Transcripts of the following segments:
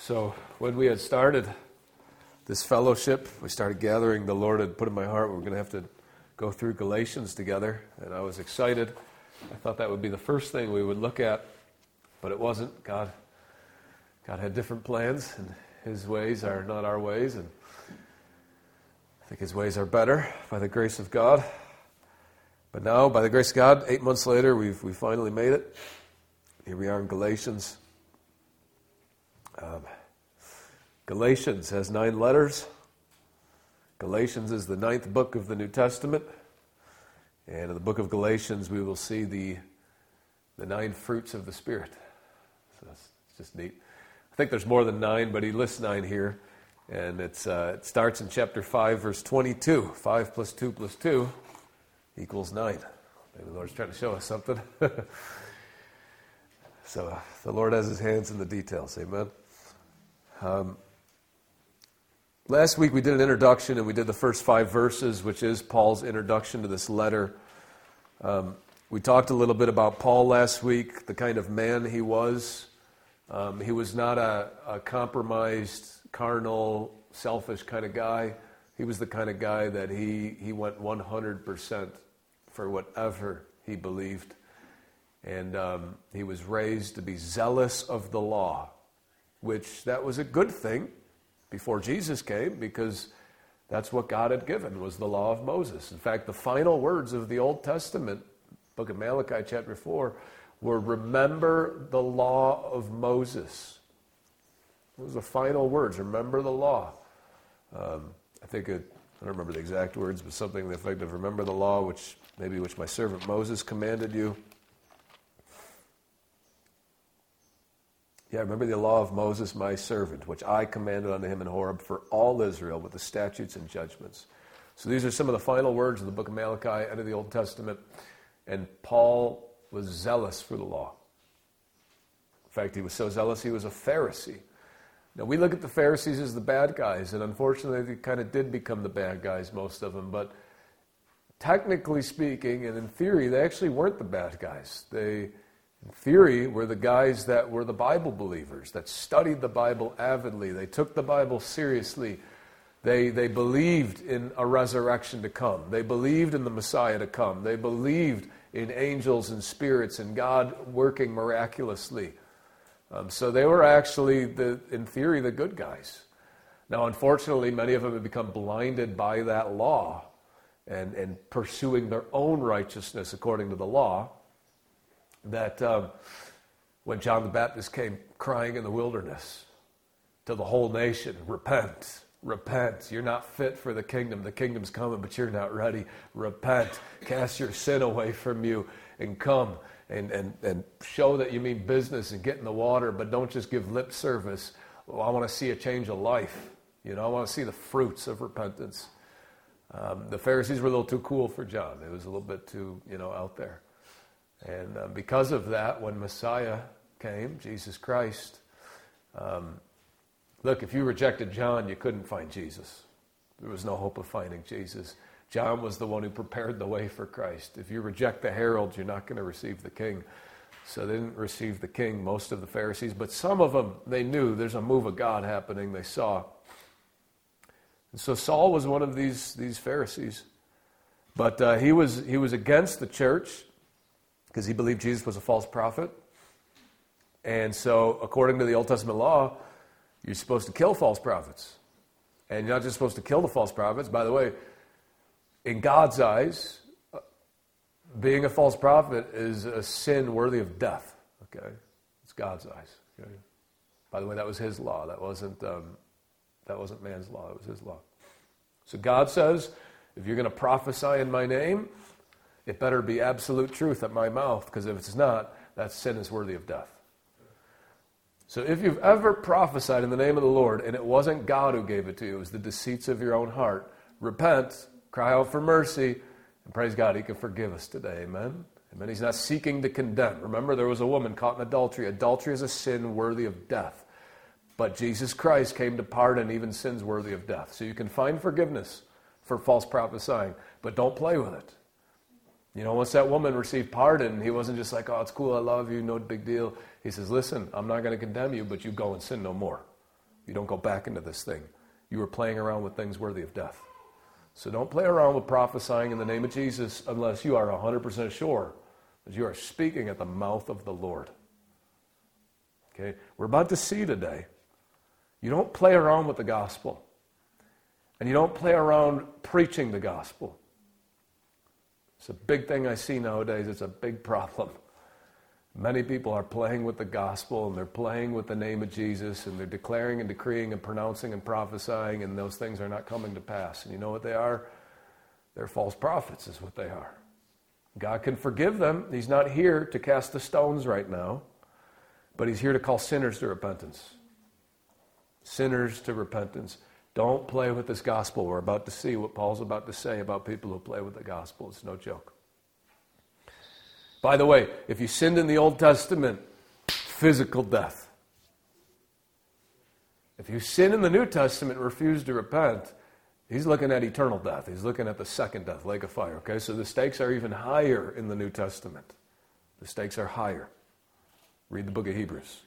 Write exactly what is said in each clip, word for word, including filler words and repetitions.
So when we had started this fellowship, we started gathering, the Lord had put in my heart, we we're going to have to go through Galatians together, and I was excited. I thought that would be the first thing we would look at, but it wasn't. God, God had different plans, and His ways are not our ways, and I think His ways are better by the grace of God. But now, by the grace of God, eight months later, we've we finally made it. Here we are in Galatians. Um, Galatians has nine letters. Galatians is the ninth book of the New Testament. And in the book of Galatians, we will see the the nine fruits of the Spirit. So it's, it's just neat. I think there's more than nine, but he lists nine here. And it's uh, it starts in chapter five, verse twenty-two. five plus two plus two equals nine. Maybe the Lord's trying to show us something. So uh, the Lord has His hands in the details. Amen. Um, last week we did an introduction, and we did the first five verses, which is Paul's introduction to this letter. Um, we talked a little bit about Paul last week, the kind of man he was. Um, he was not a, a compromised, carnal, selfish kind of guy. He was the kind of guy that he, he went one hundred percent for whatever he believed. And um, he was raised to be zealous of the law, which that was a good thing before Jesus came, because that's what God had given, was the law of Moses. In fact, the final words of the Old Testament, book of Malachi chapter four, were remember the law of Moses. Those were the final words, remember the law. Um, I think it, I don't remember the exact words, but something to the effect of remember the law, which maybe which my servant Moses commanded you. Yeah, remember the law of Moses, my servant, which I commanded unto him in Horeb for all Israel with the statutes and judgments. So these are some of the final words of the book of Malachi, end of the Old Testament. And Paul was zealous for the law. In fact, he was so zealous, he was a Pharisee. Now, we look at the Pharisees as the bad guys, and unfortunately, they kind of did become the bad guys, most of them. But technically speaking, and in theory, they actually weren't the bad guys. They... In theory, were the guys that were the Bible believers, that studied the Bible avidly. They took the Bible seriously. They they believed in a resurrection to come. They believed in the Messiah to come. They believed in angels and spirits and God working miraculously. Um, so they were actually, the, in theory, the good guys. Now, unfortunately, many of them have become blinded by that law and, and pursuing their own righteousness according to the law. That um, when John the Baptist came crying in the wilderness to the whole nation, repent, repent, you're not fit for the kingdom. The kingdom's coming, but you're not ready. Repent, cast your sin away from you, and come and, and, and show that you mean business and get in the water, but don't just give lip service. Well, I want to see a change of life. You know, I want to see the fruits of repentance. Um, the Pharisees were a little too cool for John. It was a little bit too, you know, out there. And uh, because of that, when Messiah came, Jesus Christ, um, look, if you rejected John, you couldn't find Jesus. There was no hope of finding Jesus. John was the one who prepared the way for Christ. If you reject the herald, you're not going to receive the king. So they didn't receive the king, most of the Pharisees. But some of them, they knew there's a move of God happening. They saw. And so Saul was one of these, these Pharisees. But uh, he was he was against the church, because he believed Jesus was a false prophet. And so, according to the Old Testament law, you're supposed to kill false prophets. And you're not just supposed to kill the false prophets. By the way, in God's eyes, being a false prophet is a sin worthy of death. Okay? It's God's eyes. Okay? By the way, that was His law. That wasn't, um, that wasn't man's law. It was His law. So God says, if you're going to prophesy in my name, it better be absolute truth at my mouth, because if it's not, that sin is worthy of death. So if you've ever prophesied in the name of the Lord, and it wasn't God who gave it to you, it was the deceits of your own heart, repent, cry out for mercy, and praise God, He can forgive us today. Amen? Amen. He's not seeking to condemn. Remember, there was a woman caught in adultery. Adultery is a sin worthy of death. But Jesus Christ came to pardon even sins worthy of death. So you can find forgiveness for false prophesying, but don't play with it. You know, once that woman received pardon, he wasn't just like, oh, it's cool, I love you, no big deal. He says, listen, I'm not going to condemn you, but you go and sin no more. you don't go back into this thing. You were playing around with things worthy of death. So don't play around with prophesying in the name of Jesus unless you are one hundred percent sure that you are speaking at the mouth of the Lord. Okay? We're about to see today. You don't play around with the gospel. And you don't play around preaching the gospel. It's a big thing I see nowadays. It's a big problem. Many people are playing with the gospel, and they're playing with the name of Jesus, and they're declaring and decreeing and pronouncing and prophesying, and those things are not coming to pass. And you know what they are? They're false prophets is what they are. God can forgive them. He's not here to cast the stones right now, but he's here to call sinners to repentance. Sinners to repentance. Don't play with this gospel. We're about to see what Paul's about to say about people who play with the gospel. It's no joke. By the way, if you sinned in the Old Testament, physical death. If you sin in the New Testament and refuse to repent, he's looking at eternal death. He's looking at the second death, lake of fire. Okay, so the stakes are even higher in the New Testament. The stakes are higher. Read the book of Hebrews.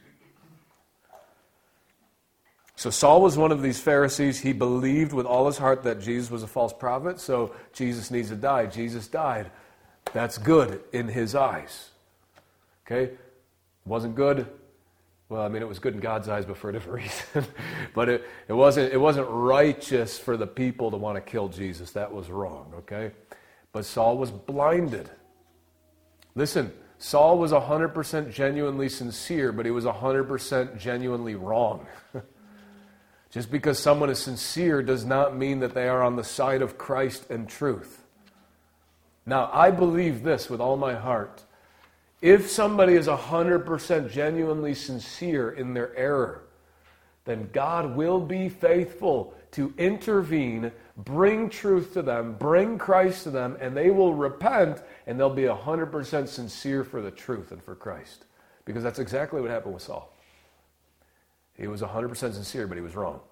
So Saul was one of these Pharisees. He believed with all his heart that Jesus was a false prophet, so Jesus needs to die. Jesus died. That's good in his eyes. Okay? Wasn't good. Well, I mean, it was good in God's eyes, but for a different reason. but it, it wasn't it wasn't righteous for the people to want to kill Jesus. That was wrong, okay? But Saul was blinded. Listen, Saul was one hundred percent genuinely sincere, but he was one hundred percent genuinely wrong. Just because someone is sincere does not mean that they are on the side of Christ and truth. Now, I believe this with all my heart. If somebody is one hundred percent genuinely sincere in their error, then God will be faithful to intervene, bring truth to them, bring Christ to them, and they will repent, and they'll be one hundred percent sincere for the truth and for Christ. Because that's exactly what happened with Saul. He was one hundred percent sincere, but he was wrong.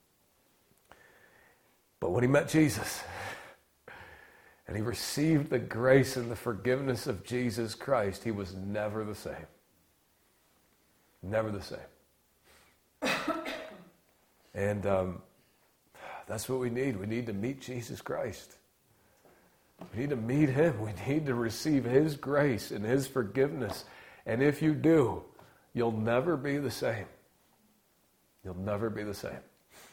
But when he met Jesus, and he received the grace and the forgiveness of Jesus Christ, he was never the same. Never the same. And um, that's what we need. We need to meet Jesus Christ. We need to meet him. We need to receive his grace and his forgiveness. And if you do, you'll never be the same. You'll never be the same.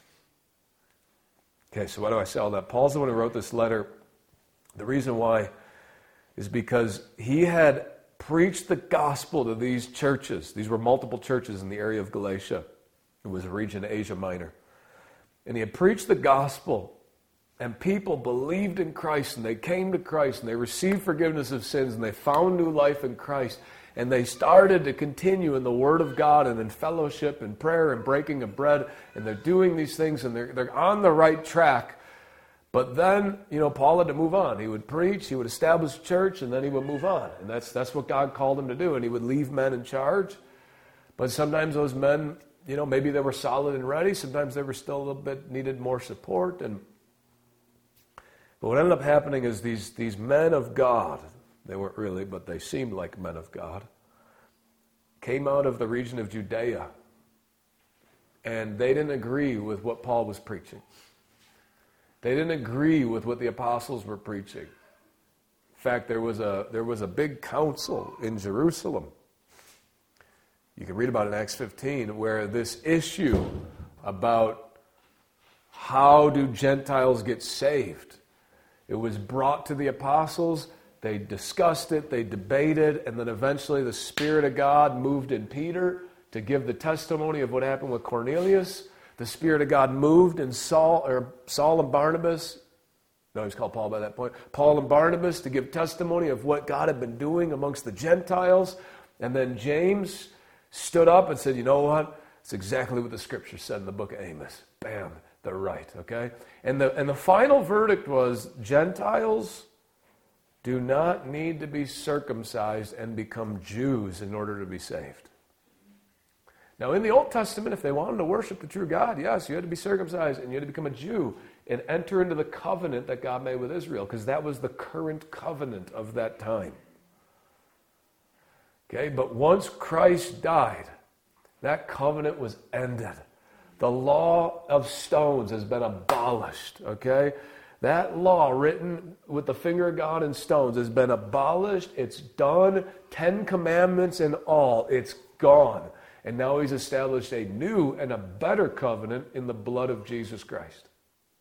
Okay, so why do I say all that? Paul's the one who wrote this letter. The reason why is because he had preached the gospel to these churches. These were multiple churches in the area of Galatia. It was a region of Asia Minor. And he had preached the gospel, and people believed in Christ, and they came to Christ, and they received forgiveness of sins, and they found new life in Christ. And they started to continue in the Word of God and in fellowship and prayer and breaking of bread. And they're doing these things and they're, they're on the right track. But then, you know, Paul had to move on. He would preach, he would establish a church, and then he would move on. And that's that's what God called him to do. And he would leave men in charge. But sometimes those men, you know, maybe they were solid and ready. Sometimes they were still a little bit, needed more support. And But what ended up happening is these, these men of God, they weren't really, but they seemed like men of God, came out of the region of Judea, and they didn't agree with what Paul was preaching. They didn't agree with what the apostles were preaching. In fact, there was a there was a big council in Jerusalem. You can read about it in Acts fifteen, where this issue about how do Gentiles get saved, it was brought to the apostles. They discussed it, they debated, and then eventually the Spirit of God moved in Peter to give the testimony of what happened with Cornelius. The Spirit of God moved in Saul, or Saul and Barnabas. No, he was called Paul by that point. Paul and Barnabas to give testimony of what God had been doing amongst the Gentiles. And then James stood up and said, you know what? It's exactly what the Scripture said in the book of Amos. Bam, they're right, okay? And the, and the final verdict was Gentiles do not need to be circumcised and become Jews in order to be saved. Now, in the Old Testament, if they wanted to worship the true God, yes, you had to be circumcised and you had to become a Jew and enter into the covenant that God made with Israel, because that was the current covenant of that time. Okay, but once Christ died, that covenant was ended. The law of stones has been abolished, okay? That law written with the finger of God in stones has been abolished. It's done. Ten commandments in all. It's gone. And now he's established a new and a better covenant in the blood of Jesus Christ.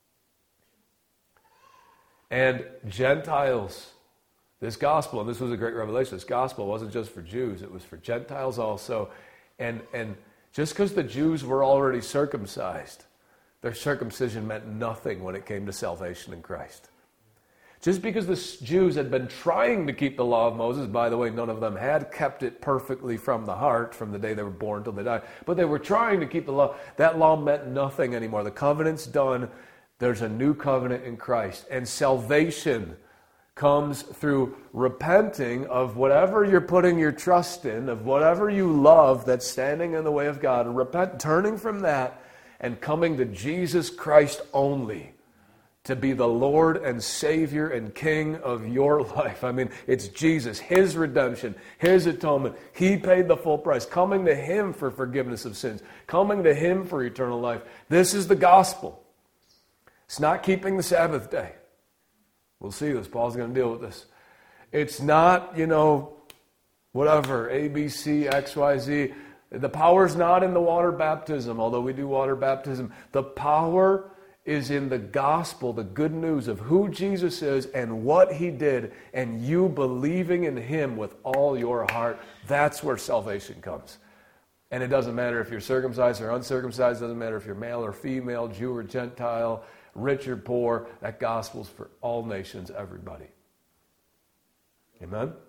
And Gentiles, this gospel, and this was a great revelation, this gospel wasn't just for Jews, it was for Gentiles also. And, and just because the Jews were already circumcised, their circumcision meant nothing when it came to salvation in Christ. Just because the Jews had been trying to keep the law of Moses, by the way, none of them had kept it perfectly from the heart from the day they were born till they died, but they were trying to keep the law. That law meant nothing anymore. The covenant's done. There's a new covenant in Christ. And salvation comes through repenting of whatever you're putting your trust in, of whatever you love that's standing in the way of God, and repent, turning from that and coming to Jesus Christ only to be the Lord and Savior and King of your life. I mean, it's Jesus, His redemption, His atonement. He paid the full price. Coming to Him for forgiveness of sins. Coming to Him for eternal life. This is the gospel. It's not keeping the Sabbath day. We'll see this. Paul's going to deal with this. It's not, you know, whatever, A, B, C, X, Y, Z. The power's not in the water baptism, although we do water baptism. The power is in the gospel, the good news of who Jesus is and what He did, and you believing in Him with all your heart. That's where salvation comes. And it doesn't matter if you're circumcised or uncircumcised. It doesn't matter if you're male or female, Jew or Gentile, rich or poor. That gospel's for all nations, everybody. Amen?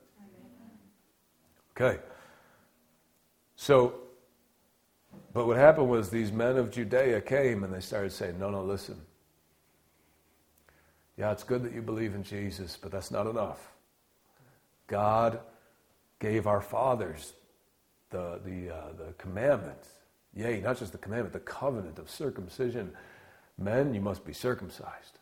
Okay. So, but what happened was these men of Judea came and they started saying, no, no, listen. Yeah, it's good that you believe in Jesus, but that's not enough. God gave our fathers the the uh, the commandment. Yea, not just the commandment, the covenant of circumcision. Men, you must be circumcised.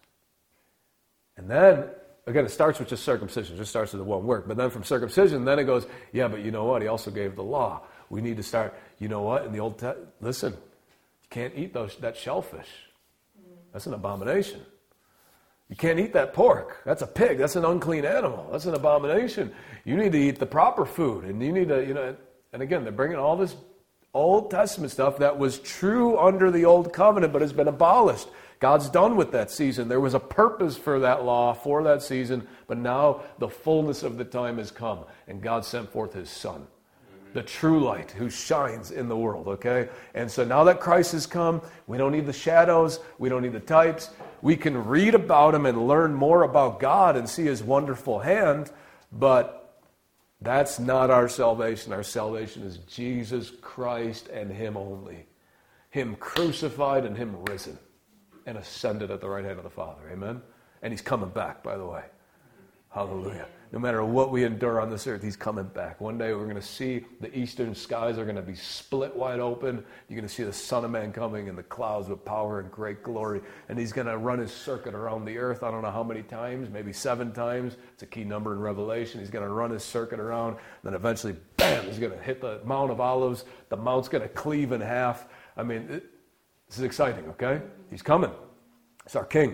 And then, again, it starts with just circumcision. It just starts with the one work. But then from circumcision, then it goes, yeah, but you know what? He also gave the law. We need to start, you know what? In the Old Testament, listen, you can't eat those that shellfish. That's an abomination. You can't eat that pork. That's a pig. That's an unclean animal. That's an abomination. You need to eat the proper food. And you need to, you know, and again, they're bringing all this Old Testament stuff that was true under the Old Covenant, but has been abolished. God's done with that season. There was a purpose for that law, for that season, but now the fullness of the time has come, and God sent forth His Son, the true light who shines in the world, okay? And so now that Christ has come, we don't need the shadows, we don't need the types. We can read about Him and learn more about God and see His wonderful hand, but that's not our salvation. Our salvation is Jesus Christ and Him only. Him crucified and Him risen and ascended at the right hand of the Father. Amen? And He's coming back, by the way. Hallelujah. No matter what we endure on this earth, He's coming back. One day we're going to see the eastern skies are going to be split wide open. You're going to see the Son of Man coming in the clouds with power and great glory. And He's going to run His circuit around the earth. I don't know how many times, maybe seven times. It's a key number in Revelation. He's going to run His circuit around. Then eventually, bam, He's going to hit the Mount of Olives. The mount's going to cleave in half. I mean, it, this is exciting, okay? He's coming. It's our King.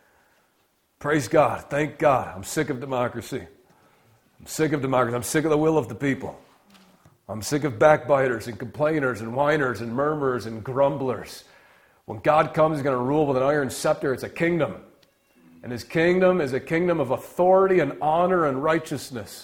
Praise God. Thank God. I'm sick of democracy. I'm sick of democracy. I'm sick of the will of the people. I'm sick of backbiters and complainers and whiners and murmurers and grumblers. When God comes, He's going to rule with an iron scepter. It's a kingdom. And His kingdom is a kingdom of authority and honor and righteousness.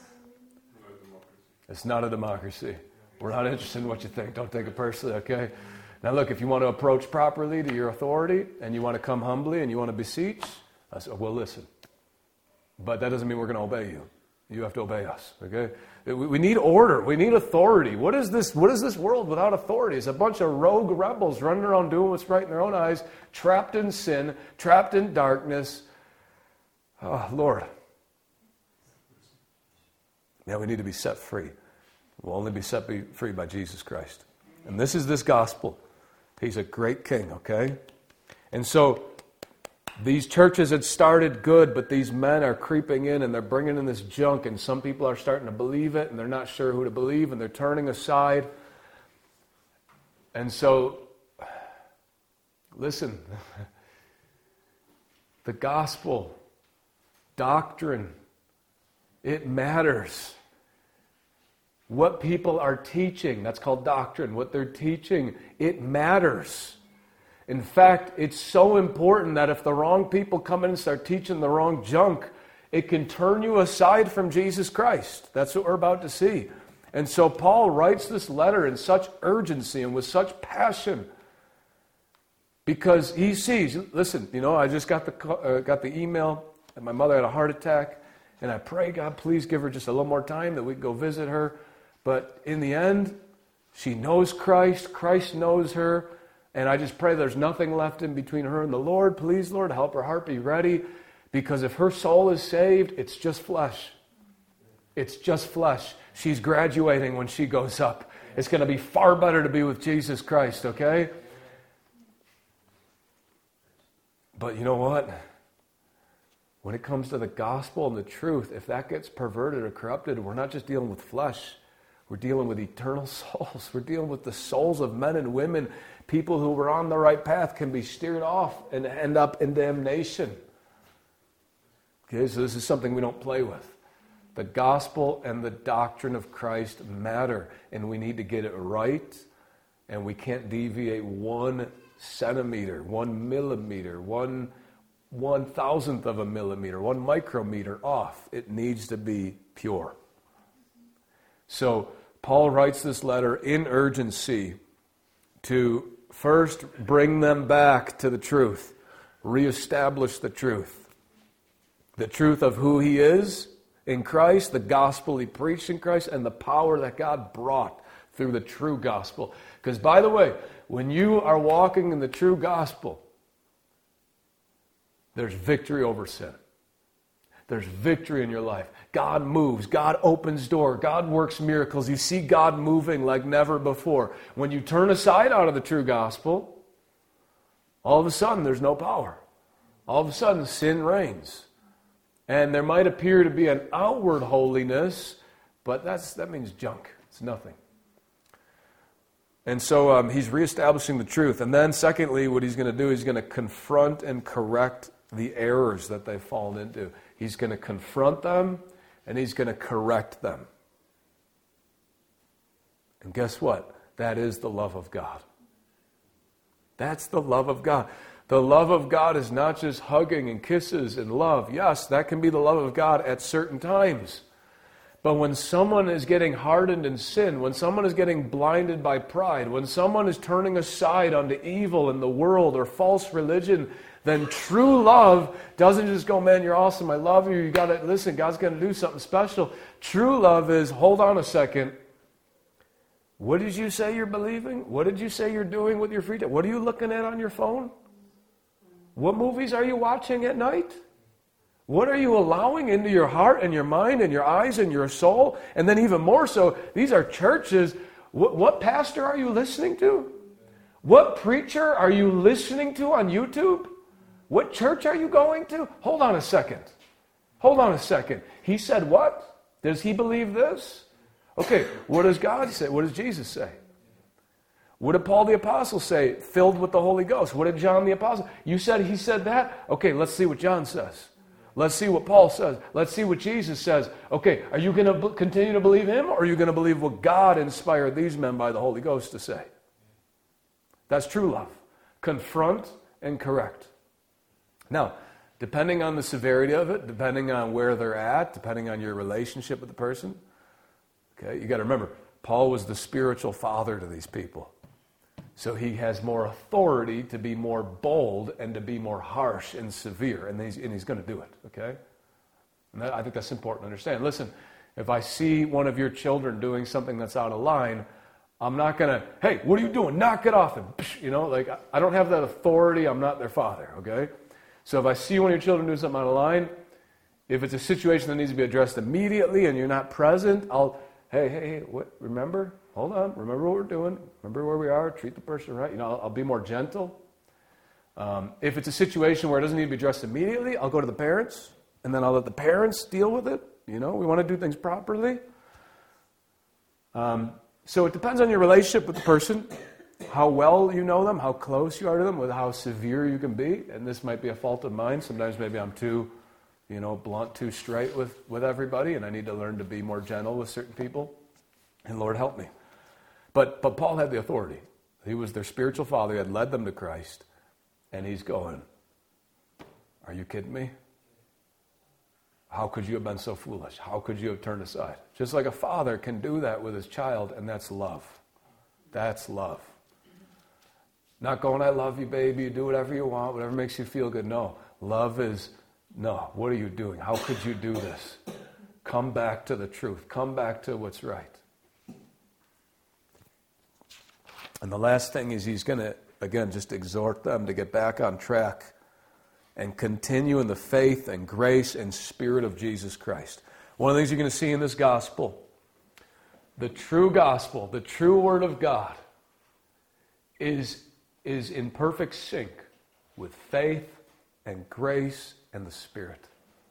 It's not a democracy. We're not interested in what you think. Don't take it personally, okay? Now look, if you want to approach properly to your authority and you want to come humbly and you want to beseech, I said, well, listen. But that doesn't mean we're going to obey you. You have to obey us, okay? We need order. We need authority. What is this, what is this world without authority? It's a bunch of rogue rebels running around doing what's right in their own eyes, trapped in sin, trapped in darkness. Oh, Lord. Yeah, we need to be set free. We'll only be set free by Jesus Christ. And this is this gospel. He's a great King, okay? And so these churches had started good, but these men are creeping in and they're bringing in this junk, and some people are starting to believe it and they're not sure who to believe and they're turning aside. And so Listen, the gospel, doctrine, it matters. What people are teaching, that's called doctrine. What they're teaching, it matters. In fact, it's so important that if the wrong people come in and start teaching the wrong junk, it can turn you aside from Jesus Christ. That's what we're about to see. And so Paul writes this letter in such urgency and with such passion because he sees, listen, you know, I just got the uh, got the email that my mother had a heart attack, and I pray, God, please give her just a little more time that we can go visit her. But in the end, she knows Christ, Christ knows her, and I just pray there's nothing left in between her and the Lord. Please, Lord, help her heart be ready, because if her soul is saved, it's just flesh. It's just flesh. She's graduating when she goes up. It's going to be far better to be with Jesus Christ, okay? But you know what? When it comes to the gospel and the truth, if that gets perverted or corrupted, we're not just dealing with flesh. We're dealing with eternal souls. We're dealing with the souls of men and women. People who were on the right path can be steered off and end up in damnation. Okay, so this is something we don't play with. The gospel and the doctrine of Christ matter, and we need to get it right, and we can't deviate one centimeter, one millimeter, one one thousandth of a millimeter, one micrometer off. It needs to be pure. So Paul writes this letter in urgency to first bring them back to the truth, reestablish the truth. The truth of who he is in Christ, the gospel he preached in Christ, and the power that God brought through the true gospel. Because by the way, when you are walking in the true gospel, there's victory over sin. There's victory in your life. God moves. God opens doors. God works miracles. You see God moving like never before. When you turn aside out of the true gospel, all of a sudden there's no power. All of a sudden sin reigns. And there might appear to be an outward holiness, but that's that means junk. It's nothing. And so um, he's reestablishing the truth. And then secondly, what he's going to do, he's going to confront and correct the errors that they've fallen into. He's going to confront them, and he's going to correct them. And guess what? That is the love of God. That's the love of God. The love of God is not just hugging and kisses and love. Yes, that can be the love of God at certain times. But when someone is getting hardened in sin, when someone is getting blinded by pride, when someone is turning aside unto evil in the world or false religion, then true love doesn't just go, man, you're awesome, I love you, you got to listen, God's going to do something special. True love is, hold on a second. What did you say you're believing? What did you say you're doing with your free time? What are you looking at on your phone? What movies are you watching at night? What are you allowing into your heart and your mind and your eyes and your soul? And then even more so, these are churches. What, what pastor are you listening to? What preacher are you listening to on YouTube? What church are you going to? Hold on a second. Hold on a second. He said what? Does he believe this? Okay, what does God say? What does Jesus say? What did Paul the Apostle say? Filled with the Holy Ghost. What did John the Apostle? You said he said that? Okay, let's see what John says. Let's see what Paul says. Let's see what Jesus says. Okay, are you going to continue to believe him, or are you going to believe what God inspired these men by the Holy Ghost to say? That's true love. Confront and correct. Now, depending on the severity of it, depending on where they're at, depending on your relationship with the person, okay, you got to remember, Paul was the spiritual father to these people. So he has more authority to be more bold and to be more harsh and severe, and he's, and he's going to do it, okay? And that, I think that's important to understand. Listen, if I see one of your children doing something that's out of line, I'm not going to, hey, what are you doing? Knock it off. And, you know, like, I don't have that authority. I'm not their father, okay? So if I see one of your children doing something out of line, if it's a situation that needs to be addressed immediately and you're not present, I'll, hey, hey, hey, what, remember? Hold on. Remember what we're doing. Remember where we are. Treat the person right. You know, I'll, I'll be more gentle. Um, if it's a situation where it doesn't need to be addressed immediately, I'll go to the parents, and then I'll let the parents deal with it. You know, we want to do things properly. Um, so it depends on your relationship with the person, how well you know them, how close you are to them, with how severe you can be. And this might be a fault of mine. Sometimes maybe I'm too, you know, blunt, too straight with, with everybody, and I need to learn to be more gentle with certain people. And Lord, help me. But but Paul had the authority. He was their spiritual father. He had led them to Christ. And he's going, are you kidding me? How could you have been so foolish? How could you have turned aside? Just like a father can do that with his child, and that's love. That's love. Not going, I love you, baby, you do whatever you want, whatever makes you feel good. No, love is, no, what are you doing? How could you do this? Come back to the truth. Come back to what's right. And the last thing is he's going to, again, just exhort them to get back on track and continue in the faith and grace and spirit of Jesus Christ. One of the things you're going to see in this gospel, the true gospel, the true word of God, is, is in perfect sync with faith and grace and the Spirit.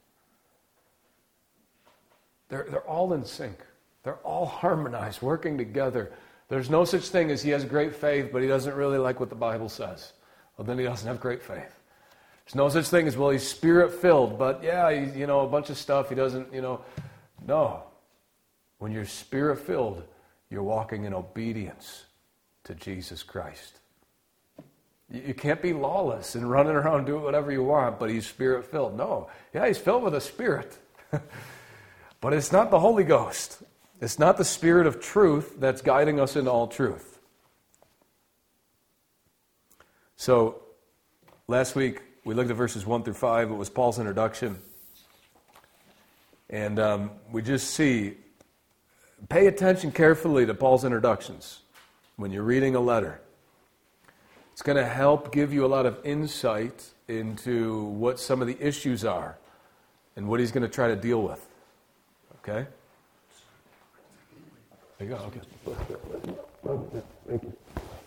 They're, they're all in sync. They're all harmonized, working together. There's no such thing as he has great faith, but he doesn't really like what the Bible says. Well, then he doesn't have great faith. There's no such thing as, well, he's Spirit-filled, but yeah, he, you know, a bunch of stuff he doesn't, you know. No. When you're Spirit-filled, you're walking in obedience to Jesus Christ. You, you can't be lawless and running around doing whatever you want, but he's Spirit-filled. No. Yeah, he's filled with a Spirit. But it's not the Holy Ghost. It's not the Spirit of truth that's guiding us into all truth. So, last week, we looked at verses one through five. It was Paul's introduction. And um, we just see, pay attention carefully to Paul's introductions when you're reading a letter. It's going to help give you a lot of insight into what some of the issues are and what he's going to try to deal with. Okay? There you go. Okay. Thank you.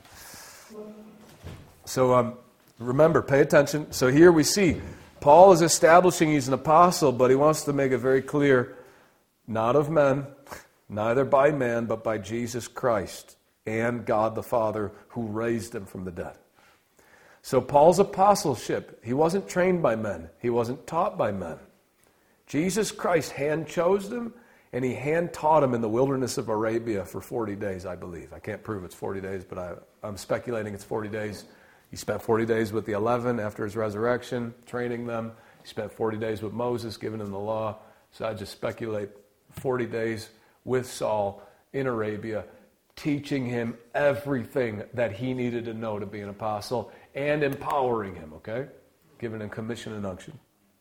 So, um, remember, pay attention. So here we see Paul is establishing he's an apostle, but he wants to make it very clear, not of men, neither by man, but by Jesus Christ and God the Father who raised him from the dead. So Paul's apostleship, he wasn't trained by men. He wasn't taught by men. Jesus Christ hand chose him, and he hand taught him in the wilderness of Arabia for forty days, I believe. I can't prove it's forty days, but I, I'm speculating it's forty days. He spent forty days with the eleven after his resurrection, training them. He spent forty days with Moses, giving him the law. So I just speculate forty days with Saul in Arabia, teaching him everything that he needed to know to be an apostle and empowering him, okay? Giving him commission and unction.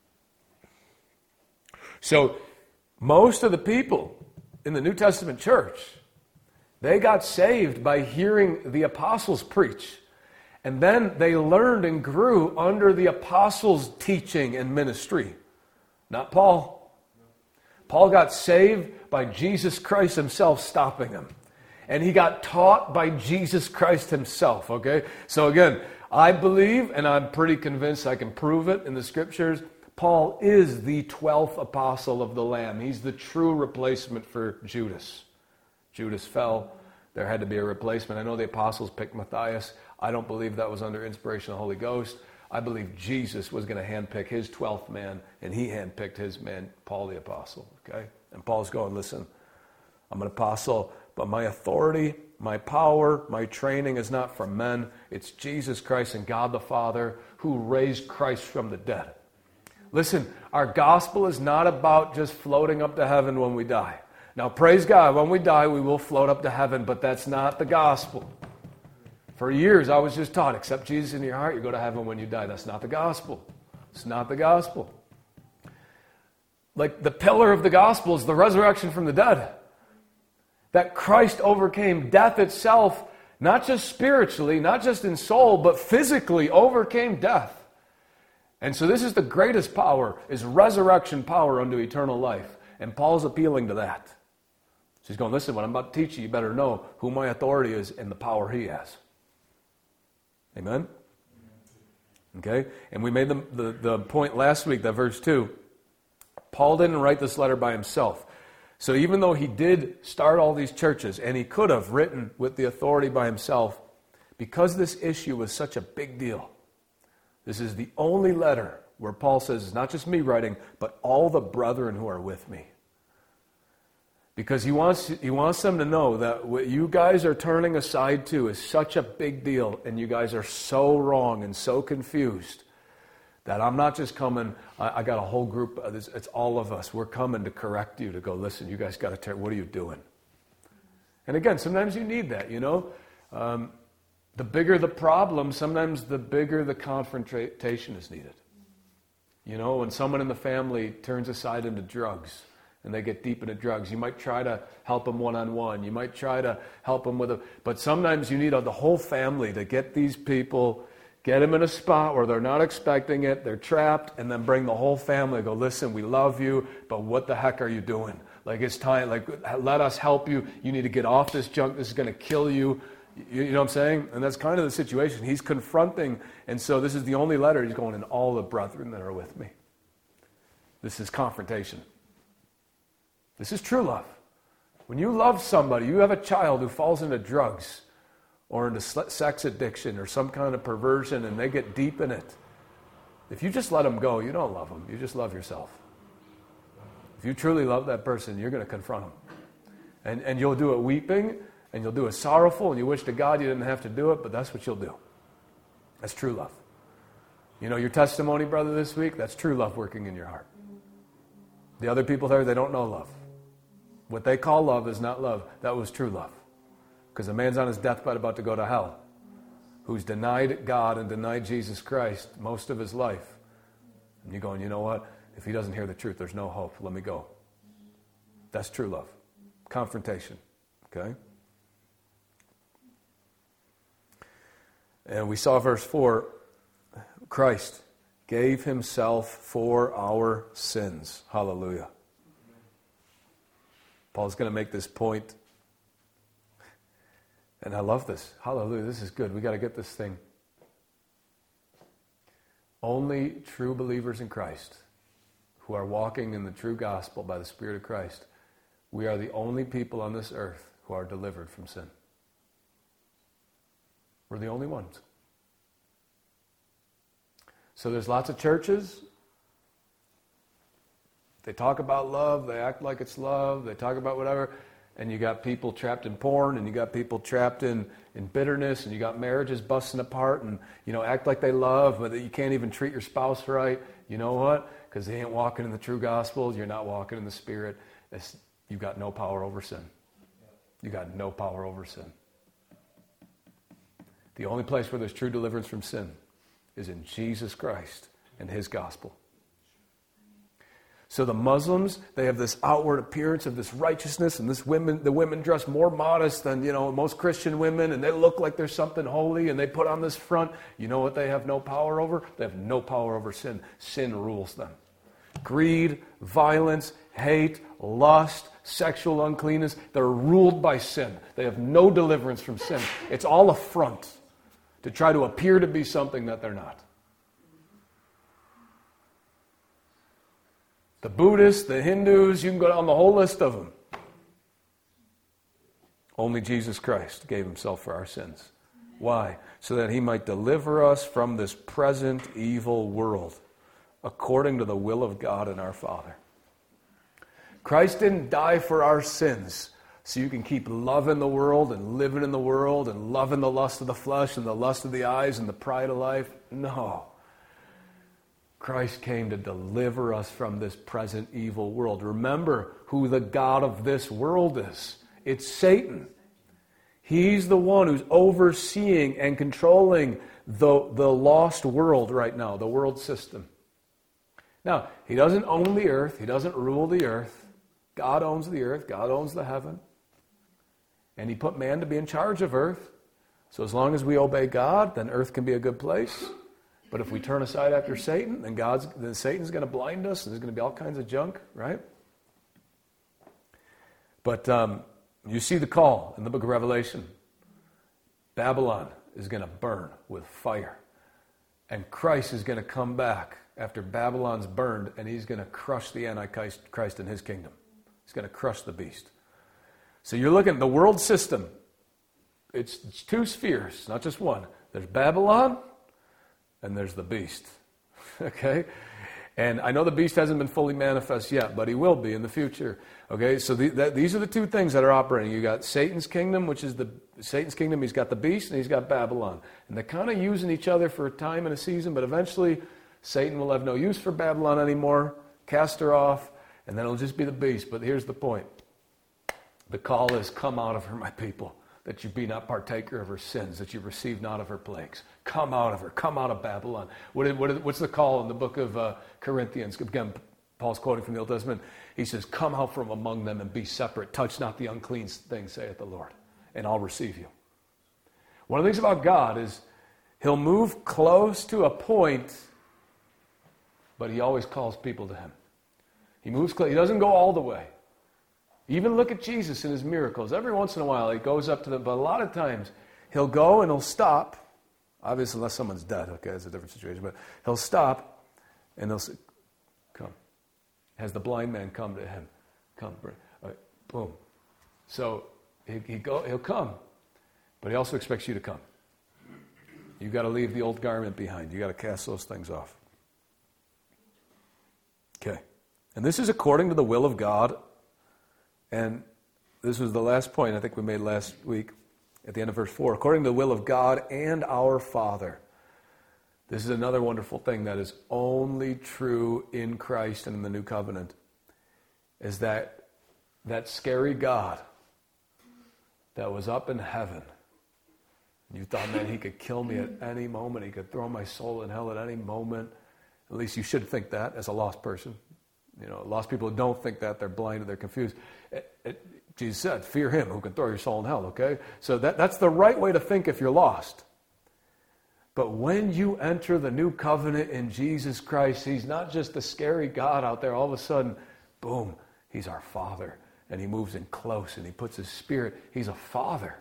So most of the people in the New Testament church, they got saved by hearing the apostles preach. And then they learned and grew under the apostles' teaching and ministry. Not Paul. Paul got saved by Jesus Christ himself stopping him. And he got taught by Jesus Christ himself, okay? So again, I believe, and I'm pretty convinced I can prove it in the Scriptures, Paul is the twelfth apostle of the Lamb. He's the true replacement for Judas. Judas fell. There had to be a replacement. I know the apostles picked Matthias. I don't believe that was under inspiration of the Holy Ghost. I believe Jesus was going to handpick his twelfth man, and he handpicked his man, Paul the apostle. Okay? And Paul's going, listen, I'm an apostle, but my authority, my power, my training is not from men. It's Jesus Christ and God the Father who raised Christ from the dead. Listen, our gospel is not about just floating up to heaven when we die. Now, praise God, when we die, we will float up to heaven, but that's not the gospel. For years, I was just taught, accept Jesus in your heart, you go to heaven when you die. That's not the gospel. It's not the gospel. Like the pillar of the gospel is the resurrection from the dead. That Christ overcame death itself, not just spiritually, not just in soul, but physically overcame death. And so this is the greatest power, is resurrection power unto eternal life. And Paul's appealing to that. So he's going, listen, what I'm about to teach you, you better know who my authority is and the power he has. Amen? Okay? And we made the, the, the point last week, that verse two. Paul didn't write this letter by himself. So even though he did start all these churches, and he could have written with the authority by himself, Because this issue was such a big deal, this is the only letter where Paul says, it's not just me writing, but all the brethren who are with me. Because he wants, he wants them to know that what you guys are turning aside to is such a big deal, and you guys are so wrong and so confused that I'm not just coming, I, I got a whole group, it's, it's all of us. We're coming to correct you, to go, listen, you guys got to turn, what are you doing? And again, sometimes you need that, you know. Um, the bigger the problem, sometimes the bigger the confrontation is needed. You know, when someone in the family turns aside into drugs, and they get deep into drugs, you might try to help them one-on-one. You might try to help them with a... But sometimes you need the whole family to get these people, get them in a spot where they're not expecting it, they're trapped, and then bring the whole family, go, listen, we love you, but what the heck are you doing? Like, it's time, like, let us help you. You need to get off this junk. This is going to kill you. You, you know what I'm saying? And that's kind of the situation. He's confronting, and so this is the only letter he's going, in all the brethren that are with me. This is confrontation. This is true love. When you love somebody, you have a child who falls into drugs or into sex addiction or some kind of perversion, and they get deep in it. If you just let them go, you don't love them. You just love yourself. If you truly love that person, you're going to confront them. And, and you'll do it weeping, and you'll do it sorrowful, and you wish to God you didn't have to do it, but that's what you'll do. That's true love. You know, your testimony, brother, this week, that's true love working in your heart. The other people there, they don't know love. What they call love is not love. That was true love. Because a man's on his deathbed about to go to hell, who's denied God and denied Jesus Christ most of his life. And you're going, you know what? If he doesn't hear the truth, there's no hope. Let me go. That's true love. Confrontation. Okay? And we saw verse four, Christ gave himself for our sins. Hallelujah. Paul's going to make this point. And I love this. Hallelujah. This is good. We got to get this thing. Only true believers in Christ, who are walking in the true gospel by the Spirit of Christ, we are the only people on this earth who are delivered from sin. We're the only ones. So there's lots of churches. They talk about love. They act like it's love. They talk about whatever. And you got people trapped in porn, and you got people trapped in, in bitterness, and you got marriages busting apart, and, you know, act like they love, but you can't even treat your spouse right. You know what? Because they ain't walking in the true gospel. You're not walking in the Spirit. It's, you've got no power over sin. You got no power over sin. The only place where there's true deliverance from sin is in Jesus Christ and his gospel. So the Muslims, they have this outward appearance of this righteousness, and this women, the women dress more modest than, you know, most Christian women, and they look like there's something holy, and they put on this front. You know what they have no power over? They have no power over sin. Sin rules them. Greed, violence, hate, lust, sexual uncleanness, they're ruled by sin. They have no deliverance from sin. It's all a front to try to appear to be something that they're not. The Buddhists, the Hindus, you can go down the whole list of them. Only Jesus Christ gave himself for our sins. Why? So that he might deliver us from this present evil world, according to the will of God and our Father. Christ didn't die for our sins so you can keep loving the world and living in the world and loving the lust of the flesh and the lust of the eyes and the pride of life. No. Christ came to deliver us from this present evil world. Remember who the god of this world is. It's Satan. He's the one who's overseeing and controlling the, the lost world right now, the world system. Now, he doesn't own the earth. He doesn't rule the earth. God owns the earth. God owns the heaven. And he put man to be in charge of earth. So as long as we obey God, then earth can be a good place. But if we turn aside after Satan, then God's then Satan's going to blind us, and there's going to be all kinds of junk, right? But um, you see the call in the book of Revelation. Babylon is going to burn with fire. And Christ is going to come back after Babylon's burned, and he's going to crush the Antichrist Christ in his kingdom. He's going to crush the beast. So you're looking at the world system. it's, it's two spheres, not just one. There's Babylon and there's the beast. Okay? And I know the beast hasn't been fully manifest yet, but he will be in the future. Okay, so the, that, these are the two things that are operating. You got Satan's kingdom, which is the Satan's kingdom. He's got the beast, and he's got Babylon, and they're kind of using each other for a time and a season. But eventually, Satan will have no use for Babylon anymore. Cast her off, and then it'll just be the beast. But here's the point: the call is, "Come out of her, my people, that you be not partaker of her sins, that you receive not of her plagues." Come out of her. Come out of Babylon. What, what, what's the call in the book of uh, Corinthians? Again, Paul's quoting from the Old Testament. He says, "Come out from among them and be separate. Touch not the unclean thing, saith the Lord, and I'll receive you." One of the things about God is he'll move close to a point, but he always calls people to him. He moves close. He doesn't go all the way. Even look at Jesus in his miracles. Every once in a while he goes up to them, but a lot of times he'll go and he'll stop. Obviously, unless someone's dead, okay, that's a different situation. But he'll stop and they'll say, "Come." Has the blind man come to him? Come, bring. All right, boom. So he, he go, he'll come, but he also expects you to come. You've got to leave the old garment behind. You've got to cast those things off. Okay. And this is according to the will of God. And this was the last point I think we made last week at the end of verse four. According to the will of God and our Father. This is another wonderful thing that is only true in Christ and in the new covenant, is that that scary God that was up in heaven, you thought, man, he could kill me at any moment. He could throw my soul in hell at any moment. At least you should think that as a lost person. You know, lost people don't think that. They're blinded. They're confused. It, it, Jesus said, "Fear him who can throw your soul in hell." Okay? So that, that's the right way to think if you're lost. But when you enter the new covenant in Jesus Christ, he's not just the scary God out there. All of a sudden, boom, he's our Father. And he moves in close and he puts his Spirit. He's a Father.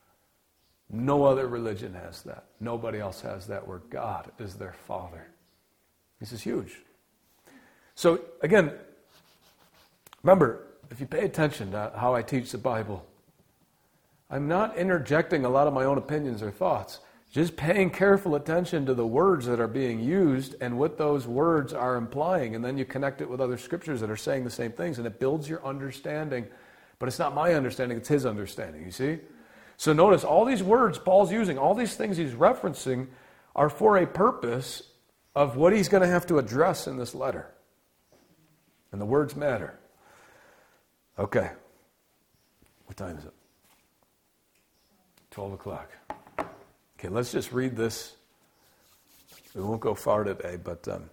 No other religion has that. Nobody else has that, where God is their Father. This is huge. So, again, remember, if you pay attention to how I teach the Bible, I'm not interjecting a lot of my own opinions or thoughts. Just paying careful attention to the words that are being used and what those words are implying. And then you connect it with other scriptures that are saying the same things, and it builds your understanding. But it's not my understanding, it's his understanding, you see? So notice, all these words Paul's using, all these things he's referencing, are for a purpose of what he's going to have to address in this letter. And the words matter. Okay. What time is it? twelve o'clock. Okay, let's just read this. We won't go far today, but um,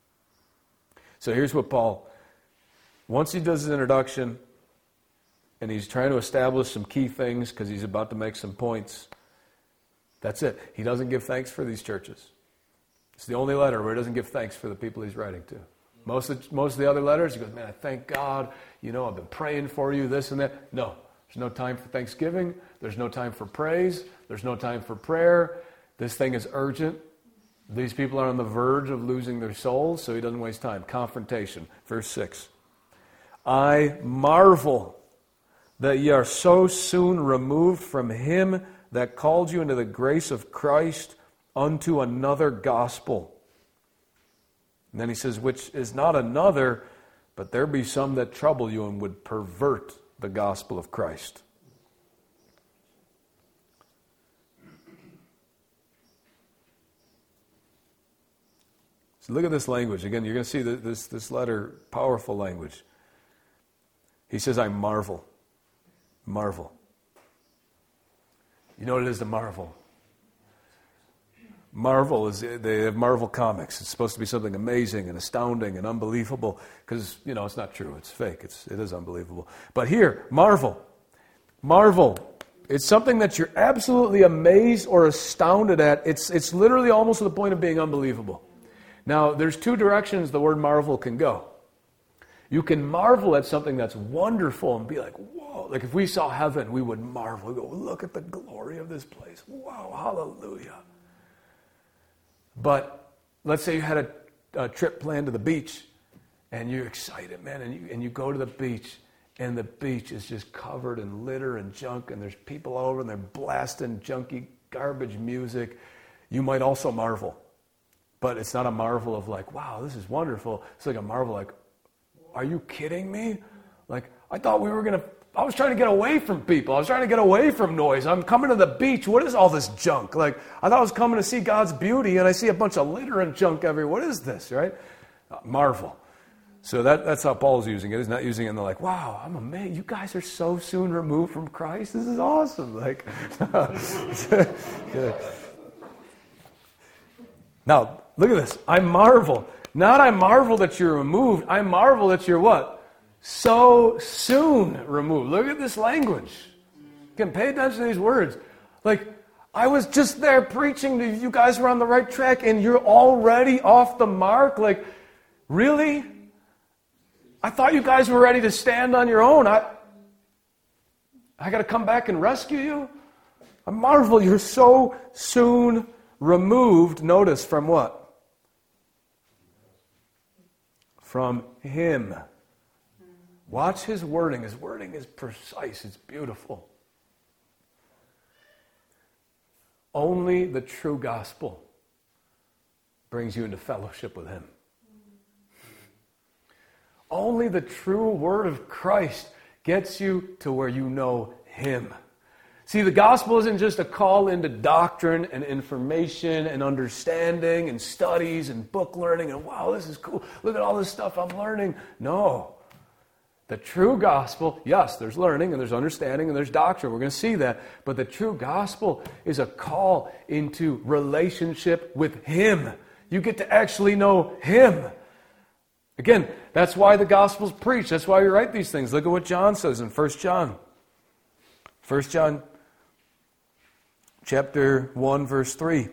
so here's what Paul, once he does his introduction, and he's trying to establish some key things because he's about to make some points. That's it. He doesn't give thanks for these churches. It's the only letter where he doesn't give thanks for the people he's writing to. Most of, most of the other letters, he goes, "Man, I thank God. You know, I've been praying for you, this and that." No. There's no time for thanksgiving. There's no time for praise. There's no time for prayer. This thing is urgent. These people are on the verge of losing their souls, so he doesn't waste time. Confrontation. Verse six. "I marvel that ye are so soon removed from him that called you into the grace of Christ unto another gospel." And then he says, "Which is not another, but there be some that trouble you and would pervert the gospel of Christ." So look at this language. Again, you're going to see this, this letter, powerful language. He says, "I marvel." Marvel. You know what it is to marvel? Marvel is, they have Marvel Comics. It's supposed to be something amazing and astounding and unbelievable because, you know, it's not true. It's fake. It's, it is unbelievable. But here, marvel. Marvel. It's something that you're absolutely amazed or astounded at. It's, it's literally almost to the point of being unbelievable. Now, there's two directions the word marvel can go. You can marvel at something that's wonderful and be like, whoa. Like if we saw heaven, we would marvel. We go, look at the glory of this place. Wow, hallelujah. But let's say you had a, a trip planned to the beach and you're excited, man, and you, and you go to the beach and the beach is just covered in litter and junk, and there's people all over, and they're blasting junky garbage music, you might also marvel. But it's not a marvel of like, wow, this is wonderful. It's like a marvel like, are you kidding me? Like, I thought we were going to, I was trying to get away from people. I was trying to get away from noise. I'm coming to the beach. What is all this junk? Like, I thought I was coming to see God's beauty, and I see a bunch of litter and junk everywhere. What is this, right? Uh, marvel. So that, that's how Paul's using it. He's not using it and they're like, wow, I'm amazed. You guys are so soon removed from Christ. This is awesome. Like, now, look at this. I marvel. Not I marvel that you're removed. I marvel that you're what? So soon removed. Look at this language. Again, pay attention to these words. Like, I was just there preaching to you. You guys were on the right track and you're already off the mark. Like, really? I thought you guys were ready to stand on your own. I, I got to come back and rescue you? I marvel you're so soon removed, notice, from what? From Him. Watch His wording. His wording is precise. It's beautiful. Only the true gospel brings you into fellowship with Him. Only the true word of Christ gets you to where you know Him. See, the gospel isn't just a call into doctrine and information and understanding and studies and book learning and wow, this is cool. Look at all this stuff I'm learning. No. The true gospel, yes, there's learning and there's understanding and there's doctrine. We're going to see that. But the true gospel is a call into relationship with Him. You get to actually know Him. Again, that's why the gospel's preached. That's why we write these things. Look at what John says in First John. First John chapter one, verse three.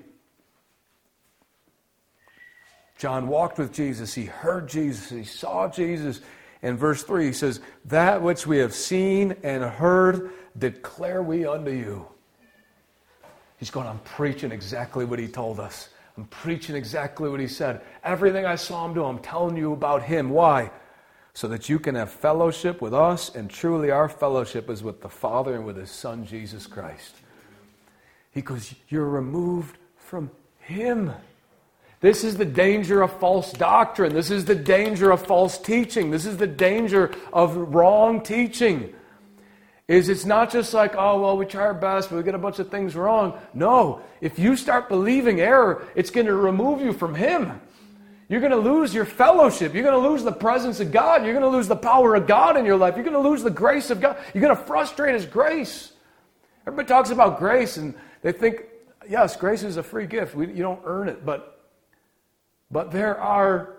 John walked with Jesus. He heard Jesus. He saw Jesus. And verse three, he says, that which we have seen and heard declare we unto you. He's going, I'm preaching exactly what He told us. I'm preaching exactly what He said. Everything I saw Him do, I'm telling you about Him. Why? So that you can have fellowship with us, and truly our fellowship is with the Father and with His Son, Jesus Christ. He goes, you're removed from Him. This is the danger of false doctrine. This is the danger of false teaching. This is the danger of wrong teaching. Is it's not just like, oh, well, we try our best, but we get a bunch of things wrong. No, if you start believing error, it's going to remove you from Him. You're going to lose your fellowship. You're going to lose the presence of God. You're going to lose the power of God in your life. You're going to lose the grace of God. You're going to frustrate His grace. Everybody talks about grace, and they think, yes, grace is a free gift. We, you don't earn it, but but there are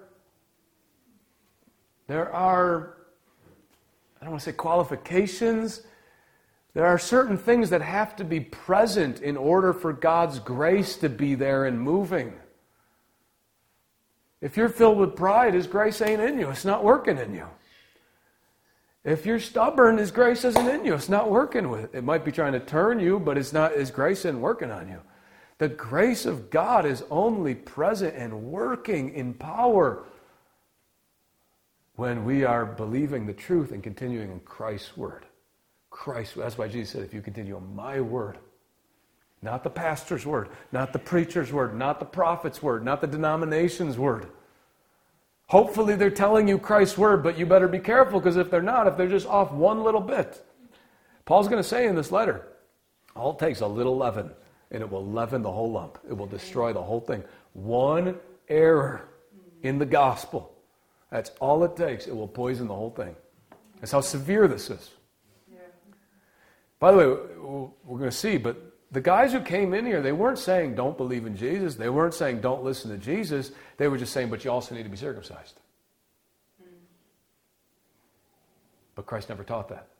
there are I don't want to say qualifications. There are certain things that have to be present in order for God's grace to be there and moving. If you're filled with pride, His grace ain't in you. It's not working in you. If you're stubborn, His grace isn't in you. It's not working with it. It might be trying to turn you, but it's not. His grace isn't working on you. The grace of God is only present and working in power when we are believing the truth and continuing in Christ's word. Christ, that's why Jesus said, if you continue in my word, not the pastor's word, not the preacher's word, not the prophet's word, not the denomination's word. Hopefully they're telling you Christ's word, but you better be careful, because if they're not, if they're just off one little bit. Paul's going to say in this letter, all it takes a little leaven, and it will leaven the whole lump. It will destroy the whole thing. One error in the gospel, that's all it takes. It will poison the whole thing. That's how severe this is. Yeah. By the way, we're going to see, but the guys who came in here, they weren't saying don't believe in Jesus. They weren't saying don't listen to Jesus. They were just saying, but you also need to be circumcised. Mm. But Christ never taught that.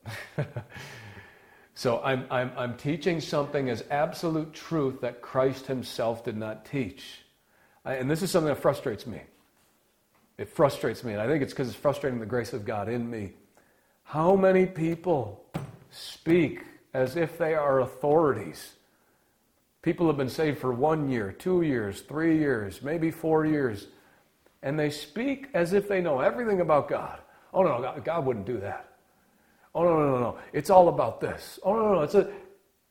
So I'm, I'm, I'm teaching something as absolute truth that Christ Himself did not teach. I, and this is something that frustrates me. It frustrates me, and I think it's because it's frustrating the grace of God in me. How many people speak as if they are authorities? People have been saved for one year, two years, three years, maybe four years, and they speak as if they know everything about God. Oh, no, God, God wouldn't do that. Oh, no, no, no, no. It's all about this. Oh, no, no, no. It's a...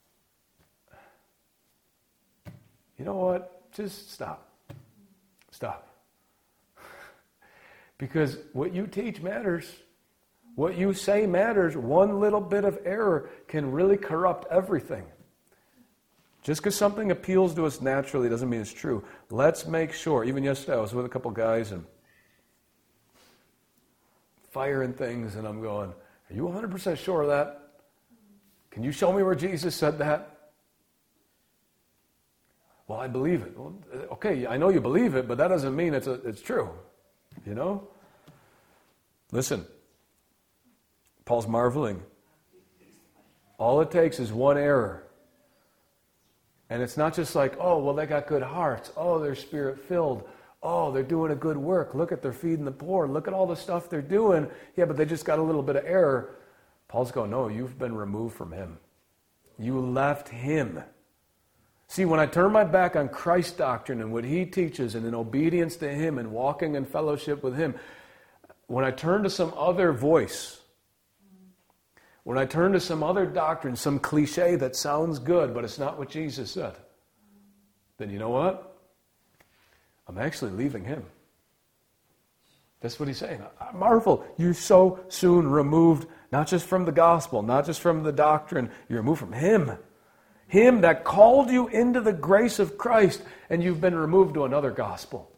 You know what? Just stop. Stop. Because what you teach matters. What you say matters. One little bit of error can really corrupt everything. Just because something appeals to us naturally doesn't mean it's true. Let's make sure. Even yesterday I was with a couple guys and firing things, and I'm going, are you one hundred percent sure of that? Can you show me where Jesus said that? Well, I believe it. Well, okay, I know you believe it, but that doesn't mean it's a, it's true. You know? Listen. Paul's marveling. All it takes is one error. And it's not just like, oh, well, they got good hearts. Oh, they're spirit-filled. Oh, they're doing a good work. Look at they're feeding the poor. Look at all the stuff they're doing. Yeah, but they just got a little bit of error. Paul's going, no, you've been removed from him. You left him. See, when I turn my back on Christ's doctrine and what he teaches and in obedience to him and walking in fellowship with him, when I turn to some other voice, when I turn to some other doctrine, some cliche that sounds good, but it's not what Jesus said, then you know what? I'm actually leaving him. That's what he's saying. I marvel, you're so soon removed, not just from the gospel, not just from the doctrine, you're removed from him. Him that called you into the grace of Christ, and you've been removed to another gospel.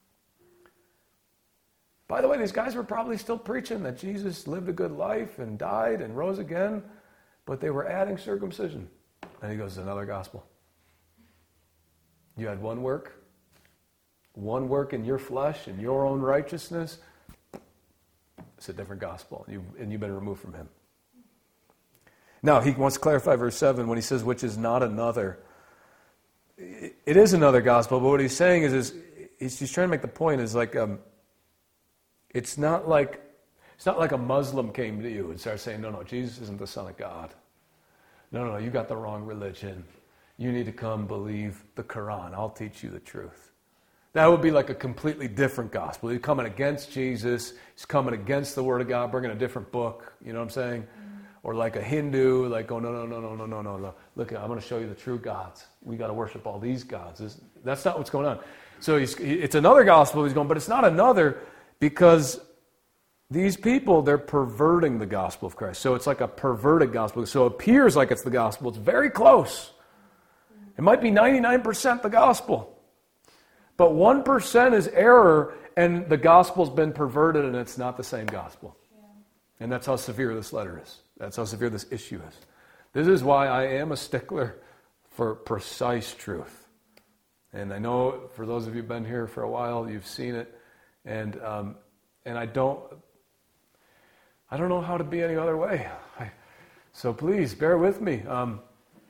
By the way, these guys were probably still preaching that Jesus lived a good life and died and rose again, but they were adding circumcision. And he goes, another gospel. You had one work, one work in your flesh, in your own righteousness. It's a different gospel, and you've, and you've been removed from him. Now, he wants to clarify verse seven when he says, which is not another. It is another gospel, but what he's saying is, is he's, he's trying to make the point is like, um, it's not like it's not like a Muslim came to you and started saying, no, no, Jesus isn't the Son of God. No, no, no, you got the wrong religion. You need to come believe the Quran. I'll teach you the truth. That would be like a completely different gospel. He's coming against Jesus. He's coming against the Word of God, bringing a different book. You know what I'm saying? Or like a Hindu, like, oh, no, no, no, no, no, no, no, no. Look, I'm going to show you the true gods. We got to worship all these gods. That's not what's going on. So he's, it's another gospel he's going, but it's not another because these people, they're perverting the gospel of Christ. So it's like a perverted gospel. So it appears like it's the gospel. It's very close. It might be ninety-nine percent the gospel. But one percent is error, and the gospel's been perverted, and it's not the same gospel. And that's how severe this letter is. That's how severe this issue is. This is why I am a stickler for precise truth. And I know for those of you who've been here for a while, you've seen it. And um, and I don't I don't know how to be any other way. I, so please, bear with me. Um,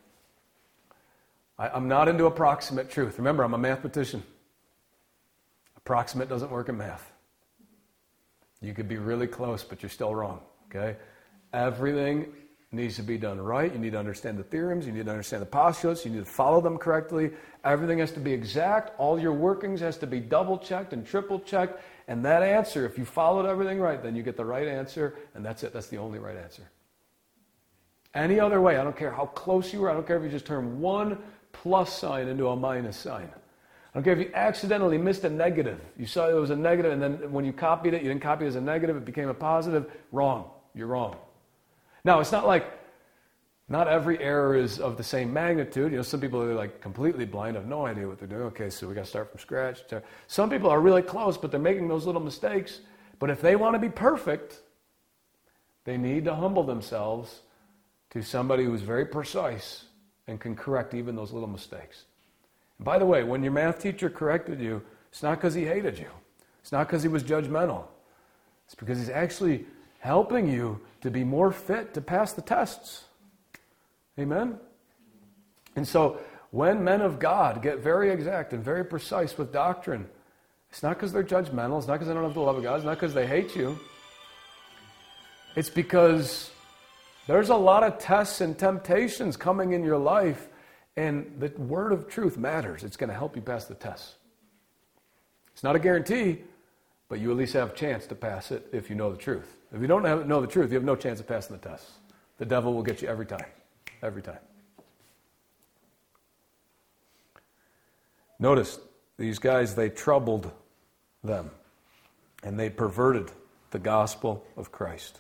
I, I'm not into approximate truth. Remember, I'm a mathematician. Approximate doesn't work in math. You could be really close, but you're still wrong, okay? Everything needs to be done right. You need to understand the theorems. You need to understand the postulates. You need to follow them correctly. Everything has to be exact. All your workings has to be double-checked and triple-checked. And that answer, if you followed everything right, then you get the right answer, and that's it. That's the only right answer. Any other way, I don't care how close you were. I don't care if you just turned one plus sign into a minus sign. I don't care if you accidentally missed a negative. You saw it was a negative, and then when you copied it, you didn't copy it as a negative, it became a positive. Wrong. You're wrong. Now, it's not like, not every error is of the same magnitude. You know, some people are like completely blind, have no idea what they're doing. Okay, so we got to start from scratch. Some people are really close, but they're making those little mistakes. But if they want to be perfect, they need to humble themselves to somebody who's very precise and can correct even those little mistakes. And by the way, when your math teacher corrected you, it's not because he hated you. It's not because he was judgmental. It's because he's actually helping you to be more fit to pass the tests. Amen? And so when men of God get very exact and very precise with doctrine, it's not because they're judgmental. It's not because they don't have the love of God. It's not because they hate you. It's because there's a lot of tests and temptations coming in your life, and the word of truth matters. It's going to help you pass the test. It's not a guarantee, but you at least have a chance to pass it if you know the truth. If you don't have, know the truth, you have no chance of passing the test. The devil will get you every time. Every time. Notice, these guys, they troubled them. And they perverted the gospel of Christ.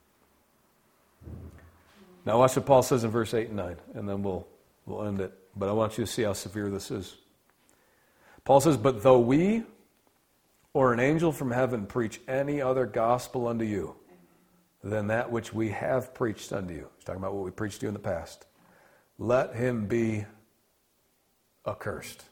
Now watch what Paul says in verse eight and nine, and then we'll, we'll end it. But I want you to see how severe this is. Paul says, "But though we or an angel from heaven preach any other gospel unto you than that which we have preached unto you," he's talking about what we preached to you in the past, "let him be accursed."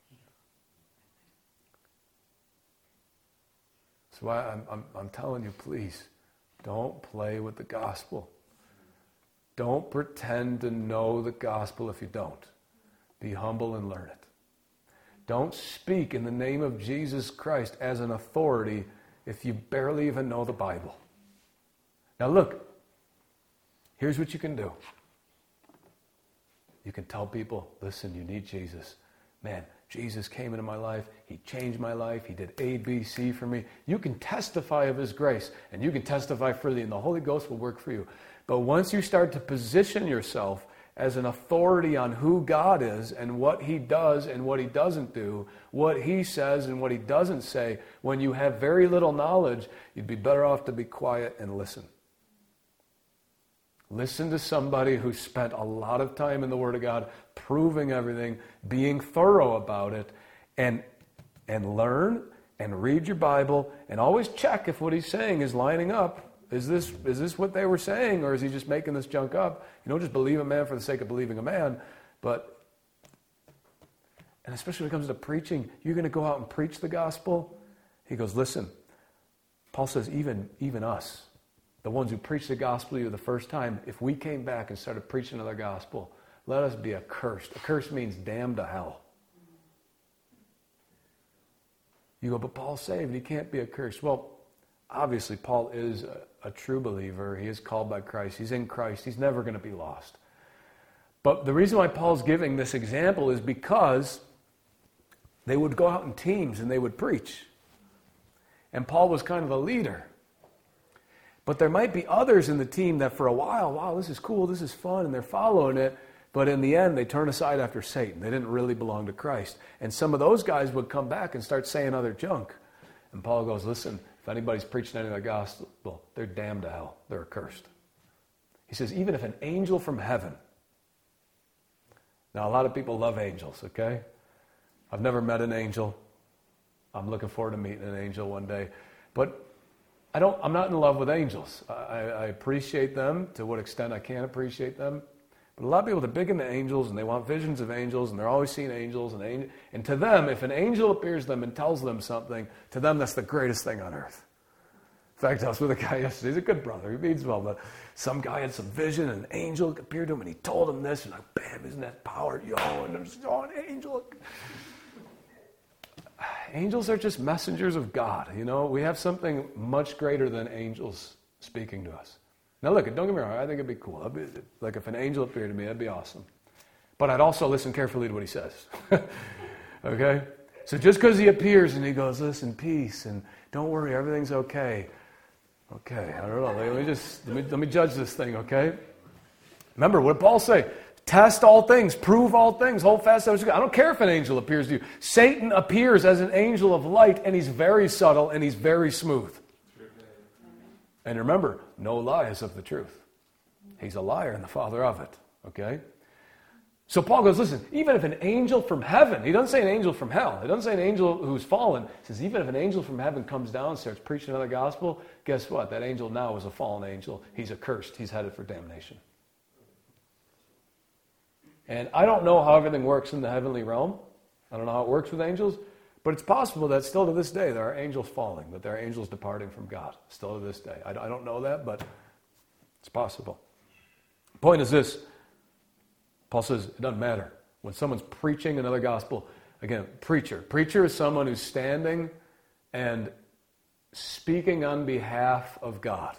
So I, I'm, I'm, I'm telling you, please, don't play with the gospel. Don't pretend to know the gospel if you don't. Be humble and learn it. Don't speak in the name of Jesus Christ as an authority if you barely even know the Bible. Now look, here's what you can do. You can tell people, listen, you need Jesus. Man, Jesus came into my life. He changed my life. He did A, B, C for me. You can testify of His grace, and you can testify freely, and the Holy Ghost will work for you. But once you start to position yourself as an authority on who God is and what He does and what He doesn't do, what He says and what He doesn't say, when you have very little knowledge, you'd be better off to be quiet and listen. Listen to somebody who spent a lot of time in the Word of God, proving everything, being thorough about it, and, and learn and read your Bible, and always check if what he's saying is lining up. Is this, is this what they were saying, or is he just making this junk up? You don't just believe a man for the sake of believing a man, but, and especially when it comes to preaching, you're going to go out and preach the gospel? He goes, listen, Paul says, even, even us, the ones who preached the gospel to you the first time, if we came back and started preaching another gospel, let us be accursed. Accursed means damned to hell. You go, but Paul's saved. He can't be accursed. Well, obviously, Paul is a, a true believer. He is called by Christ. He's in Christ. He's never going to be lost. But the reason why Paul's giving this example is because they would go out in teams and they would preach. And Paul was kind of a leader. But there might be others in the team that for a while, wow, this is cool, this is fun, and they're following it. But in the end, they turn aside after Satan. They didn't really belong to Christ. And some of those guys would come back and start saying other junk. And Paul goes, listen, if anybody's preaching any of the gospel, they're damned to hell. They're accursed. He says, even if an angel from heaven. Now, a lot of people love angels, okay? I've never met an angel. I'm looking forward to meeting an angel one day. But I don't, I'm not in love with angels. I, I appreciate them to what extent I can appreciate them. But a lot of people, they're big into angels, and they want visions of angels, and they're always seeing angels. And, angel, and to them, if an angel appears to them and tells them something, to them, that's the greatest thing on earth. In fact, I was with a guy yesterday. He's a good brother. He means well. But some guy had some vision, and an angel appeared to him, and he told him this. And like, bam, isn't that power? Yo, and there's oh, an angel. Angels are just messengers of God. You know, we have something much greater than angels speaking to us. Now look, don't get me wrong, I think it'd be cool. Be, like if an angel appeared to me, that'd be awesome. But I'd also listen carefully to what he says. Okay? So just because he appears and he goes, listen, peace, and don't worry, everything's okay. Okay, I don't know. Let me just, let me, let me judge this thing, okay? Remember, what did Paul say? Test all things, prove all things, hold fast to what you got. I don't care if an angel appears to you. Satan appears as an angel of light, and he's very subtle, and he's very smooth. And remember, no lie is of the truth. He's a liar and the father of it. Okay? So Paul goes, listen, even if an angel from heaven, he doesn't say an angel from hell. He doesn't say an angel who's fallen. He says, even if an angel from heaven comes down and starts preaching another gospel, guess what? That angel now is a fallen angel. He's accursed. He's headed for damnation. And I don't know how everything works in the heavenly realm. I don't know how it works with angels. But it's possible that still to this day there are angels falling, that there are angels departing from God, still to this day. I don't know that, but it's possible. The point is this. Paul says it doesn't matter. When someone's preaching another gospel, again, preacher. Preacher is someone who's standing and speaking on behalf of God.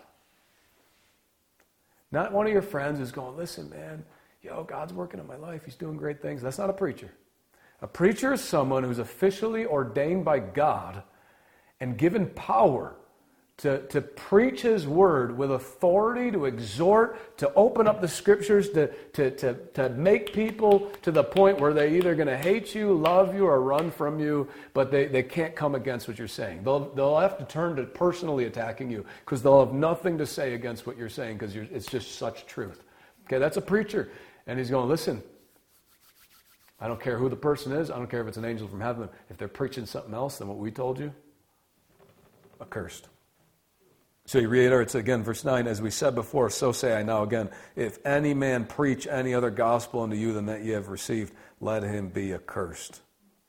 Not one of your friends who's going, listen, man, yo, God's working in my life. He's doing great things. That's not a preacher. A preacher is someone who's officially ordained by God and given power to, to preach His Word with authority, to exhort, to open up the Scriptures, to, to, to, to make people to the point where they're either going to hate you, love you, or run from you, but they, they can't come against what you're saying. They'll, they'll have to turn to personally attacking you because they'll have nothing to say against what you're saying because it's just such truth. Okay, that's a preacher. And he's going, listen, I don't care who the person is. I don't care if it's an angel from heaven. If they're preaching something else than what we told you, accursed. So he reiterates again, verse nine, as we said before, so say I now again, if any man preach any other gospel unto you than that ye have received, let him be accursed.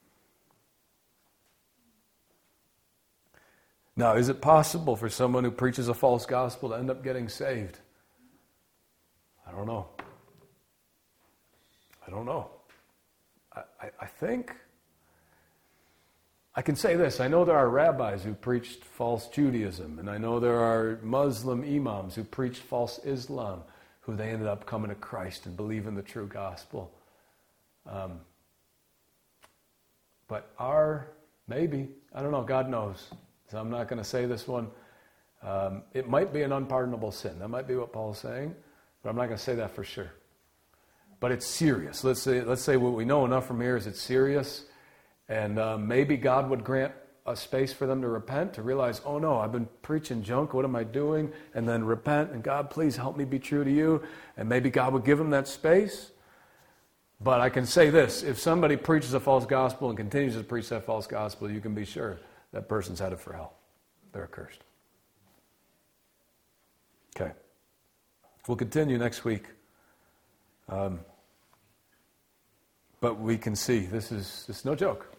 Now, is it possible for someone who preaches a false gospel to end up getting saved? I don't know. I don't know. I, I, I think... I can say this, I know there are rabbis who preached false Judaism, and I know there are Muslim imams who preached false Islam, who they ended up coming to Christ and believing the true gospel. Um, but our, maybe, I don't know, God knows. So I'm not going to say this one. Um, it might be an unpardonable sin. That might be what Paul's saying, but I'm not going to say that for sure. But it's serious. Let's say, let's say what we know enough from here is it's serious. And uh, maybe God would grant a space for them to repent, to realize, oh no, I've been preaching junk, what am I doing? And then repent, and God, please help me be true to you. And maybe God would give them that space. But I can say this, if somebody preaches a false gospel and continues to preach that false gospel, you can be sure that person's headed for hell. They're accursed. Okay. We'll continue next week. Um, but we can see this is, this is no joke.